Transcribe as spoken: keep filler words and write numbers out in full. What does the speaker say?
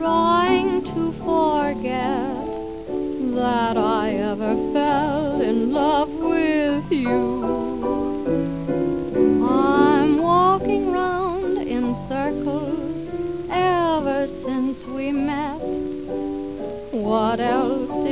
trying to forget that I ever fell in love with you. I'm walking round in circles ever since we met. What else